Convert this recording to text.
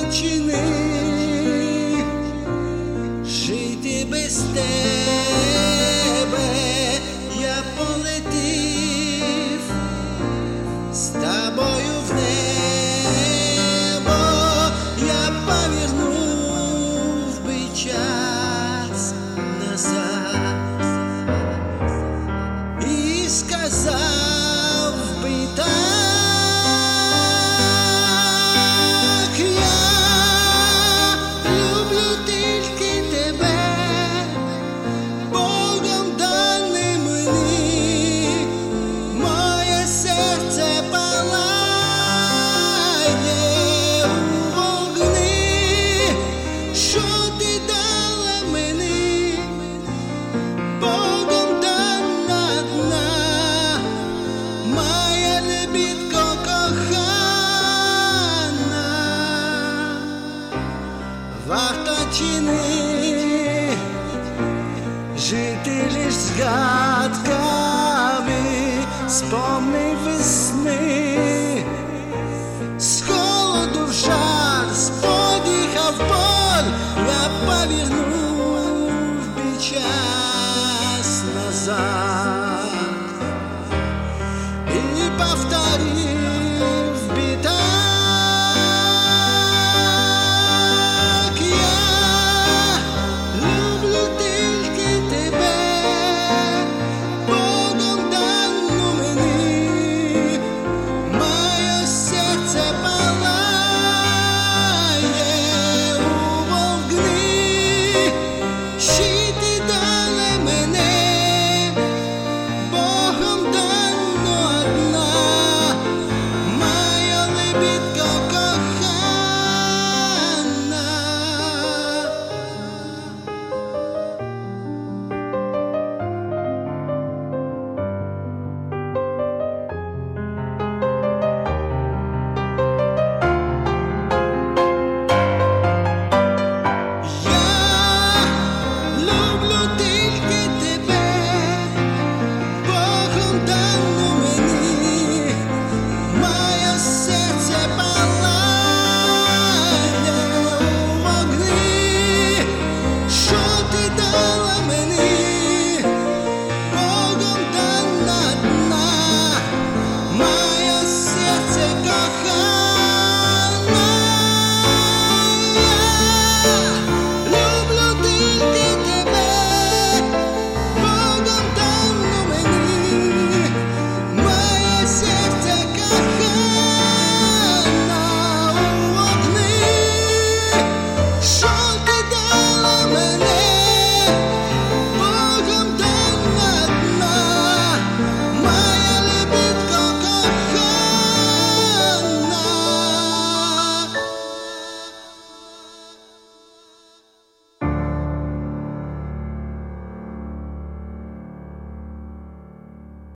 вчини жити без тебе, я полетів з тобою в небо, я повернув би час назад і сказав би так. Варто чини жити лиш згадками, спомни весни, з холоду в жар, з подиха в боль, я повернув би час назад і повторив би так. Мені